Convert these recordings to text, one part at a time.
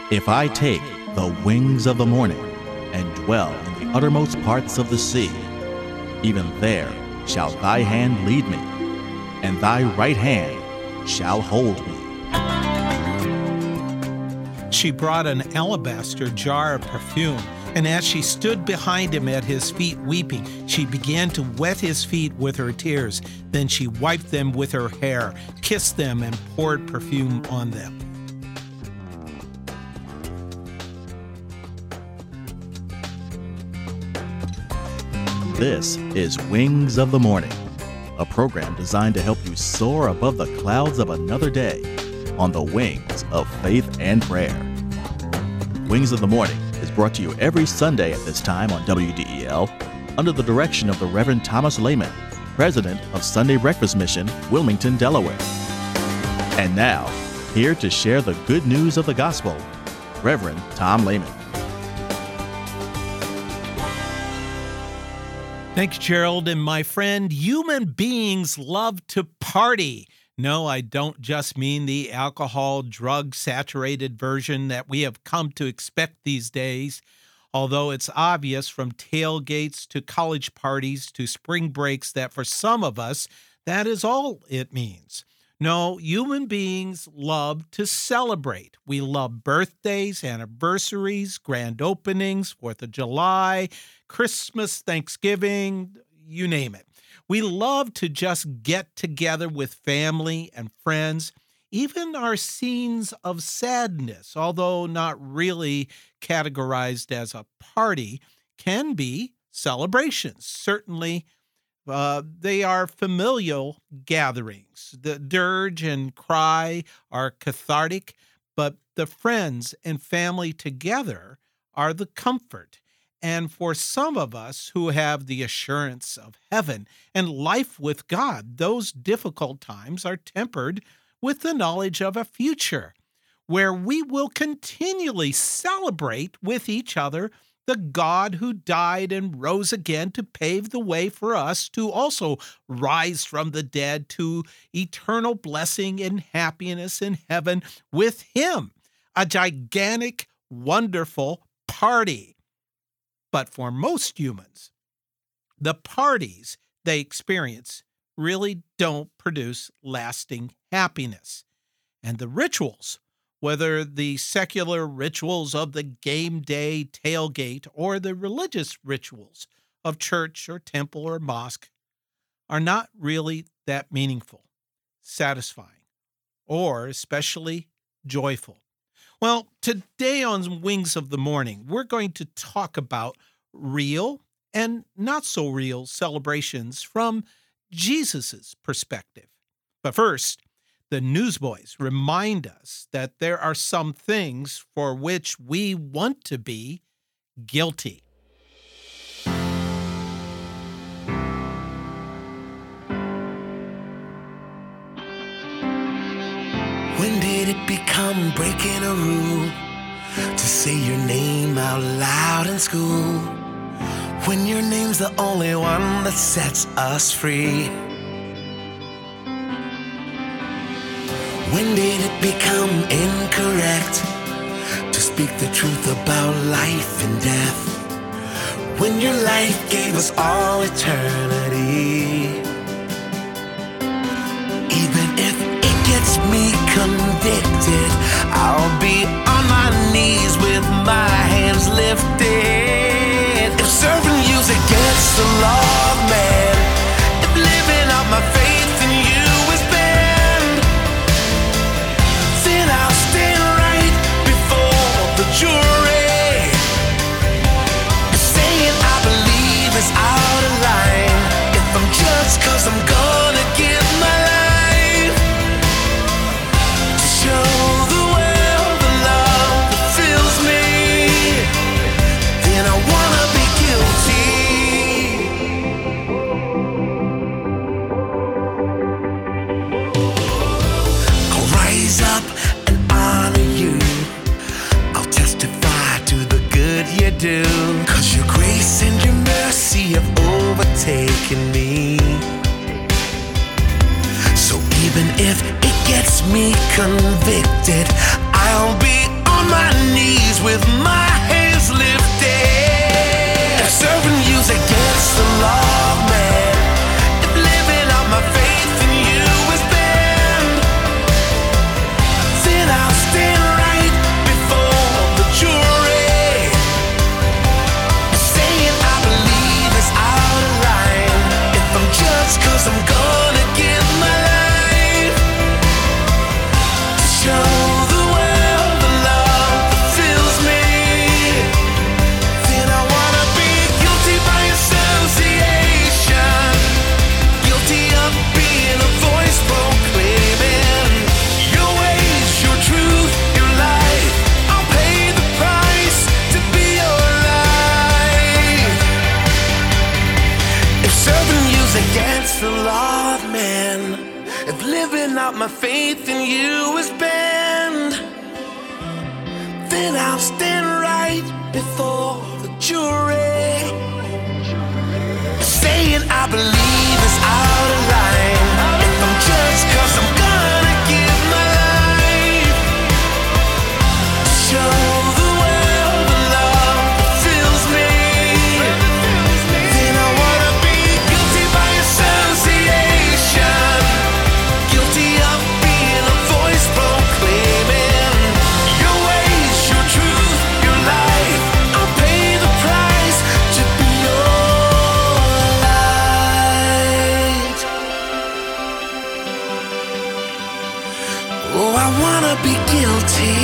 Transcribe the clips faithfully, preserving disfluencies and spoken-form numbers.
If I take the wings of the morning and dwell in the uttermost parts of the sea, even there shall thy hand lead me, and thy right hand shall hold me. She brought an alabaster jar of perfume, and as she stood behind him at his feet weeping, she began to wet his feet with her tears. Then she wiped them with her hair, kissed them, and poured perfume on them. This is Wings of the Morning, a program designed to help you soar above the clouds of another day on the wings of faith and prayer. Wings of the Morning is brought to you every Sunday at this time on W D E L under the direction of the Reverend Thomas Lehman, President of Sunday Breakfast Mission, Wilmington, Delaware. And now, here to share the good news of the gospel, Reverend Tom Lehman. Thanks, Gerald. And my friend, human beings love to party. No, I don't just mean the alcohol, drug-saturated version that we have come to expect these days, although it's obvious from tailgates to college parties to spring breaks that for some of us, that is all it means. No, human beings love to celebrate. We love birthdays, anniversaries, grand openings, fourth of July, Christmas, Thanksgiving, you name it. We love to just get together with family and friends. Even our scenes of sadness, although not really categorized as a party, can be celebrations. Certainly, uh, they are familial gatherings. The dirge and cry are cathartic, but the friends and family together are the comfort. And for some of us who have the assurance of heaven and life with God, those difficult times are tempered with the knowledge of a future where we will continually celebrate with each other the God who died and rose again to pave the way for us to also rise from the dead to eternal blessing and happiness in heaven with Him. A gigantic, wonderful party. But for most humans, the parties they experience really don't produce lasting happiness. And the rituals, whether the secular rituals of the game day tailgate or the religious rituals of church or temple or mosque, are not really that meaningful, satisfying, or especially joyful. Well, today on Wings of the Morning, we're going to talk about real and not so real celebrations from Jesus' perspective. But first, the newsboys remind us that there are some things for which we want to be guilty. When did it become breaking a rule to say your name out loud in school? When your name's the only one that sets us free? When did it become incorrect to speak the truth about life and death? When your life gave us all eternity? Even if it gets me convicted, I'll be on my knees with my hands lifted. If serving you's against the law, man, if living out my faith in you is banned, then I'll stand right before the jury. If saying I believe is out of line, if I'm judged cause I'm gonna give my life to show the world the love that fills me, then I wanna be guilty. I'll rise up and honor you. I'll testify to the good you do, cause your grace and your mercy have overtaken me. So even if it gets me convicted, I'll be on my my knees with my hands lifted. If serving you's against the law, man, if living out my faith in you is banned, then I'll stand right before the jury, saying I believe it's out of line if I'm just 'cause I'm gonna give my life to show the world the love that fills me. Then I wanna be guilty by association, guilty of being a voice proclaiming your ways, your truth, your life. I'll pay the price to be your life. If serving you's against the law, man, if living out my faith in you is banned, then I'll stand right before the jury, saying I believe it's out of line if I'm just 'cause I'm gonna give my life to show the world the love that fills me. Then I wanna be guilty by association, guilty of being a voice proclaiming your ways, your truth, your life. I'll pay the price to be your light. Oh, I wanna be guilty.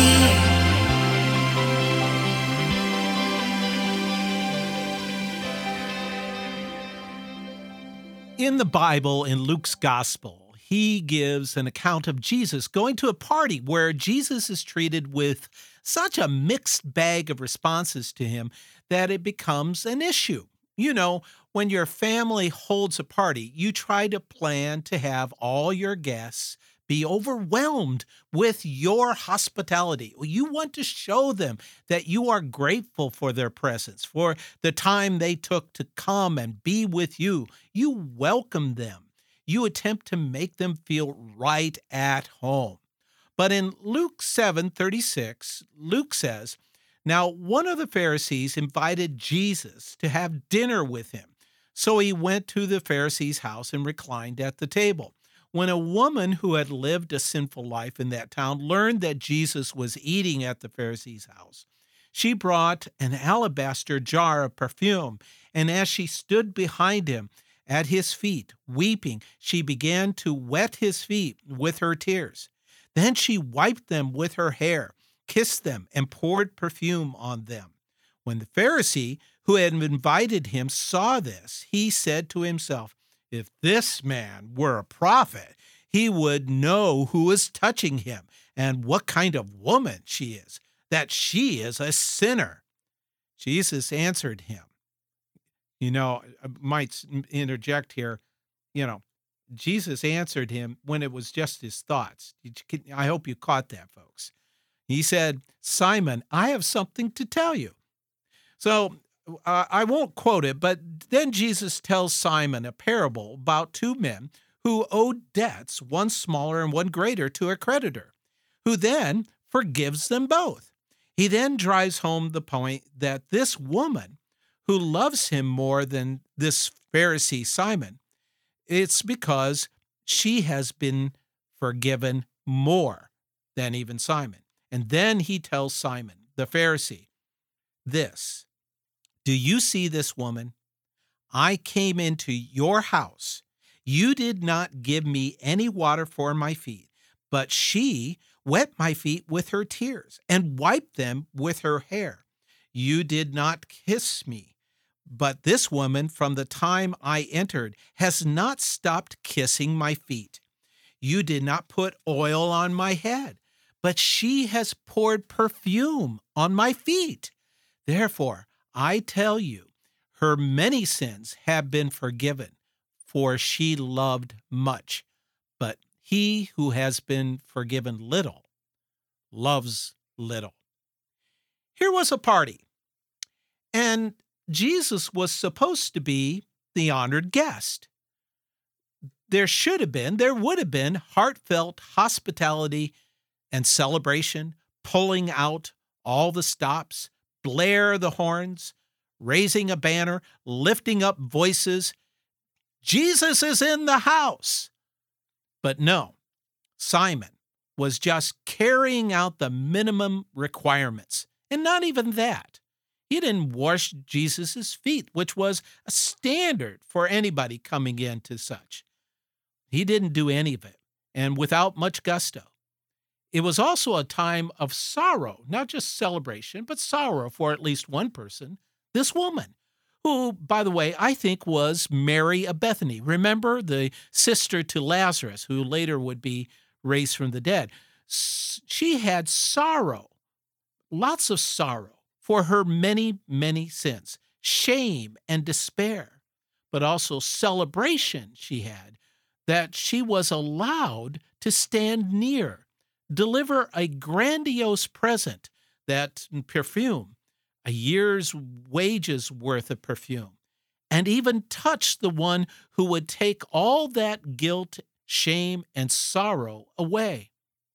In the Bible, in Luke's gospel, he gives an account of Jesus going to a party where Jesus is treated with such a mixed bag of responses to him that it becomes an issue. You know, when your family holds a party, you try to plan to have all your guests be overwhelmed with your hospitality. You want to show them that you are grateful for their presence, for the time they took to come and be with you. You welcome them. You attempt to make them feel right at home. But in Luke seven thirty-six, Luke says, "Now one of the Pharisees invited Jesus to have dinner with him. So he went to the Pharisee's house and reclined at the table. When a woman who had lived a sinful life in that town learned that Jesus was eating at the Pharisee's house, she brought an alabaster jar of perfume, and as she stood behind him at his feet, weeping, she began to wet his feet with her tears. Then she wiped them with her hair, kissed them, and poured perfume on them. When the Pharisee who had invited him saw this, he said to himself, 'If this man were a prophet, he would know who is touching him and what kind of woman she is, that she is a sinner.' Jesus answered him." You know, I might interject here, you know, Jesus answered him when it was just his thoughts. I hope you caught that, folks. He said, "Simon, I have something to tell you." So uh, I won't quote it, but then Jesus tells Simon a parable about two men who owed debts, one smaller and one greater, to a creditor, who then forgives them both. He then drives home the point that this woman who loves him more than this Pharisee Simon, it's because she has been forgiven more than even Simon. And then he tells Simon, the Pharisee, this, "Do you see this woman? I came into your house. You did not give me any water for my feet, but she wet my feet with her tears and wiped them with her hair. You did not kiss me, but this woman from the time I entered has not stopped kissing my feet. You did not put oil on my head, but she has poured perfume on my feet. Therefore, I tell you, her many sins have been forgiven, for she loved much. But he who has been forgiven little loves little." Here was a party, and Jesus was supposed to be the honored guest. There should have been, there would have been heartfelt hospitality and celebration, pulling out all the stops, blare the horns, raising a banner, lifting up voices. Jesus is in the house. But no, Simon was just carrying out the minimum requirements, and not even that. He didn't wash Jesus' feet, which was a standard for anybody coming into such. He didn't do any of it, and without much gusto. It was also a time of sorrow, not just celebration, but sorrow for at least one person, this woman, who, by the way, I think was Mary of Bethany. Remember, the sister to Lazarus, who later would be raised from the dead. She had sorrow, lots of sorrow for her many, many sins, shame and despair, but also celebration she had that she was allowed to stand near, deliver a grandiose present, that perfume, a year's wages worth of perfume, and even touch the one who would take all that guilt, shame, and sorrow away.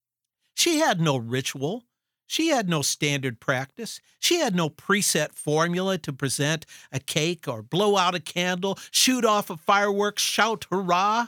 She had no ritual. She had no standard practice. She had no preset formula to present a cake or blow out a candle, shoot off a fireworks, shout hurrah.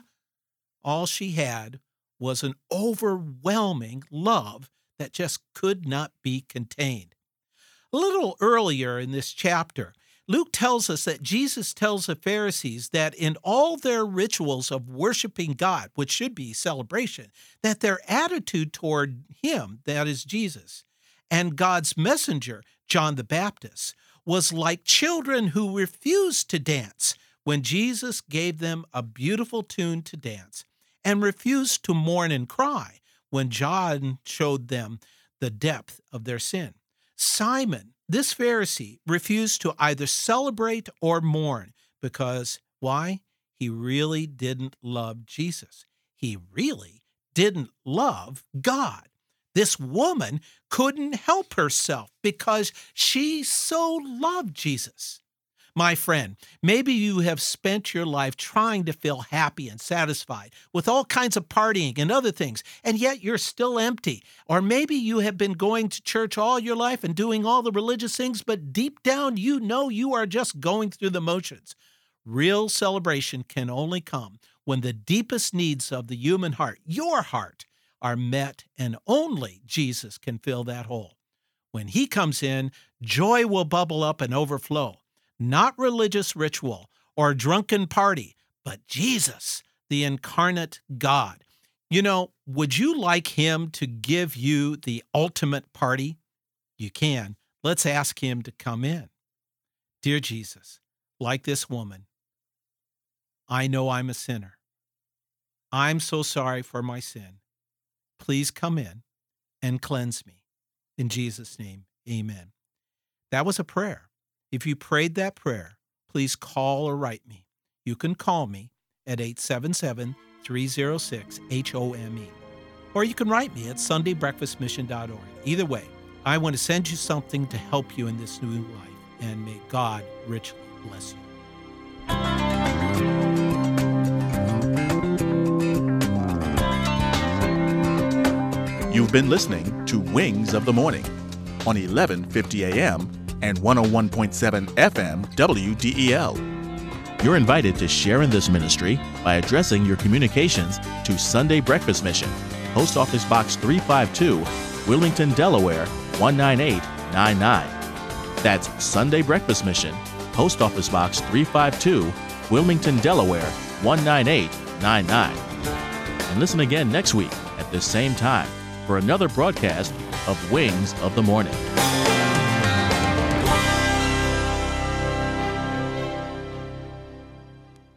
All she had was an overwhelming love that just could not be contained. A little earlier in this chapter, Luke tells us that Jesus tells the Pharisees that in all their rituals of worshiping God, which should be celebration, that their attitude toward him, that is Jesus, and God's messenger, John the Baptist, was like children who refused to dance when Jesus gave them a beautiful tune to dance, and refused to mourn and cry when John showed them the depth of their sin. Simon, this Pharisee, refused to either celebrate or mourn because, why? He really didn't love Jesus. He really didn't love God. This woman couldn't help herself because she so loved Jesus. My friend, maybe you have spent your life trying to feel happy and satisfied with all kinds of partying and other things, and yet you're still empty. Or maybe you have been going to church all your life and doing all the religious things, but deep down you know you are just going through the motions. Real celebration can only come when the deepest needs of the human heart, your heart, are met, and only Jesus can fill that hole. When he comes in, joy will bubble up and overflow. Not religious ritual or drunken party, but Jesus, the incarnate God. You know, would you like him to give you the ultimate party? You can. Let's ask him to come in. Dear Jesus, like this woman, I know I'm a sinner. I'm so sorry for my sin. Please come in and cleanse me. In Jesus' name, amen. That was a prayer. If you prayed that prayer, please call or write me. You can call me at eight seven seven, three oh six, H O M E. Or you can write me at sunday breakfast mission dot org. Either way, I want to send you something to help you in this new life, and may God richly bless you. You've been listening to Wings of the Morning on eleven fifty a.m. and one oh one point seven F M W D E L. You're invited to share in this ministry by addressing your communications to Sunday Breakfast Mission, Post Office Box three fifty-two, Wilmington, Delaware one nine eight nine nine. That's Sunday Breakfast Mission, Post Office Box three fifty-two, Wilmington, Delaware one nine eight nine nine. And listen again next week at this same time for another broadcast of Wings of the Morning.